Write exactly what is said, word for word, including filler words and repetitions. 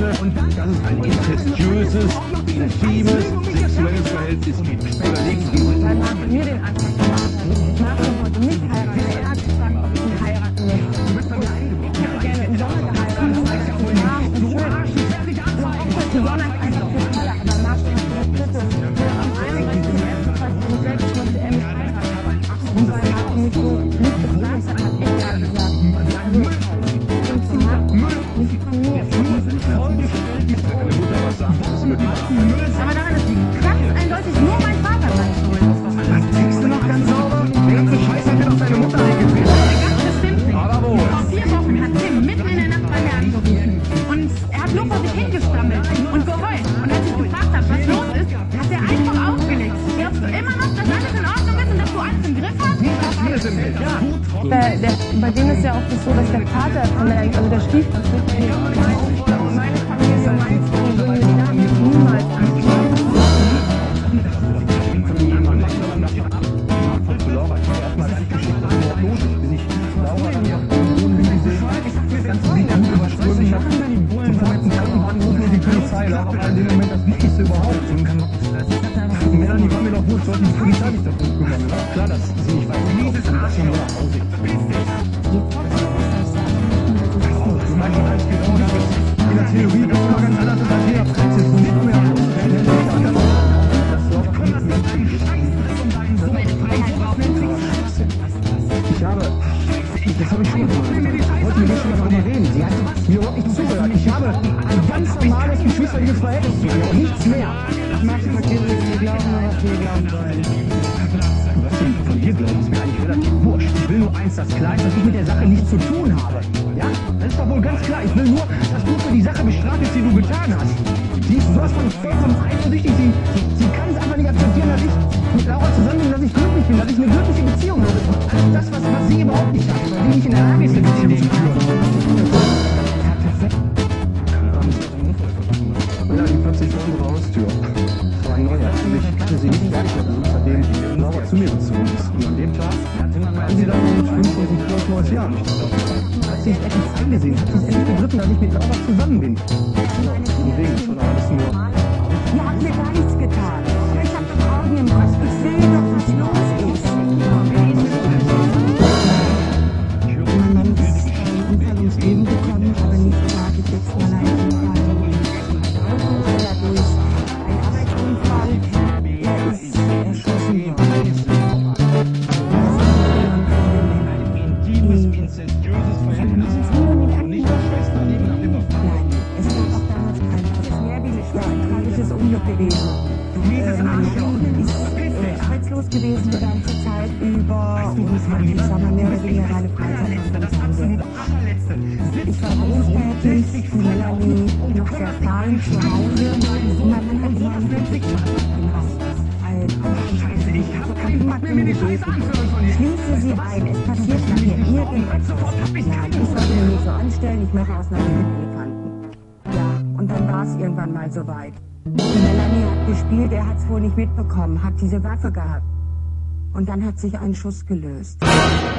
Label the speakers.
Speaker 1: Böse und dass es ein incestuöses, intimes, sexuelles Verhältnis gibt. Überlegen Sie sich.
Speaker 2: Weil Marco mir den Antrag gemacht hat. Marco wollte mich heiraten. Er hat gefragt, ob ich ihn heiraten möchte. Ich hätte gerne im Sommer geheiratet. Das ist so warm und schön. So auch das Sonne ist einfach viel toller. Aber Marco hat gesagt, bitte, am einunddreißigsten ersten zweitausendsechs möchte er mich heiraten. Und weil Marco mich so lieb gefragt hat, hat ich ja gesagt, also, und zu Marco, nicht von mir. Aber daran ist ganz eindeutig nur mein Vater sein schuld.
Speaker 1: Das kriegst du noch ganz sauber? Der ganze Scheiß hat mir auf deine Mutter eingetreten.
Speaker 2: Ganz bestimmt nicht.
Speaker 1: Aber wo?
Speaker 2: Vor vier Wochen hat Tim mitten in der Nacht bei mir angerufen. Und er hat nur vor sich hingestammelt und geheult. Und als ich gefragt habe, was los ist, hat er einfach aufgelegt. Glaubst du immer noch, dass alles in Ordnung ist und dass du alles im Griff hast?
Speaker 1: Alles im Griff, ja.
Speaker 2: Der, der, bei denen ist ja auch das so, dass der Vater von der, also der Stiefvater, meine Familie, meine Freunde würden mich damit niemals anklagen.
Speaker 1: Aber in dem Moment das Wichtigste überhaupt. Melanie war mir doch wurscht, sollte die Polizei nicht darum kümmern. Klar, dass sie nicht weiß, wie es ist, und dass sie nur nach Hause geht. Du meinst schon alles genau, in der Theorie ist immer ganz anders als in der Praxis. Nicht mehr. Ich habe, das habe ich schon gemacht. Ich wollte mit dir schon mal darüber reden. Sie hat mir überhaupt nicht zugehört. Ich habe ein ganz normales geschwisterliches Verhältnis zu ihr. Nichts mehr.
Speaker 2: Ich mag verstehen, dass wir glauben, was wir glauben sollen.
Speaker 1: Was sie von dir glauben, ist mir eigentlich relativ wurscht. Ich will nur eins, das klar ist, dass ich mit der Sache nichts zu tun habe. Ja? Das ist doch wohl ganz klar. Ich will nur, dass du für die Sache bestraft bist, die du getan hast. Sie ist sowas von vollkommen eifersüchtig. Sie, sie, sie kann es einfach nicht akzeptieren, dass ich mit Laura zusammen bin, dass ich glücklich bin, dass ich eine glückliche Beziehung habe. Alles das, was, was sie überhaupt nicht hat, weil sie nicht in der Lage ist, eine Beziehung zu führen. Ja, die plötzlich vor unserer Haustür. Das war ein neuer. Ich kannte sie nicht fertig, seitdem Laura zu mir gezogen ist. Und an dem Tag haben sie dann mit fünf und zwölf neues Jahr. Hat sie es endlich angesehen, hat sie es endlich begriffen, dass ich mit Laura zusammen bin. Deswegen schon alles nur.
Speaker 2: Ihr habt mir gar nichts getan. Ich hab doch Augen im Kopf. Ich sehe doch, was los ist. Mein Mann ist einen Unfall ums Leben gekommen, aber nicht tragisch jetzt mal ein Unfall. Er durch einen Arbeitsunfall. Er ist erschossen worden.
Speaker 1: Incestuöses Verhältnis. Nicht das Schwesterlieben nach dem Opfer.
Speaker 2: Nein, es war auch damals kein tragisches Unglück gewesen. Mein Mann ist äh, arbeitslos gewesen die ganze Zeit über und hat, ich sag mal, mehr oder weniger eine Freizeit auf dem Fernsehen. Ich war berufstätig, die Melanie noch sehr klein zu Hause und mein Mann hat immer genau, weil ich habe keinen Bock mehr mir die Scheiße anzuhören von dir. Schließe sie ein, es passiert nachher irgendwas. Nein, ich sollte mir nicht so anstellen, ich mache aus einer Elefanten. Ja, und dann war es irgendwann mal soweit. Die Melanie hat gespielt, er hat es wohl nicht mitbekommen, hat diese Waffe gehabt. Und dann hat sich ein Schuss gelöst.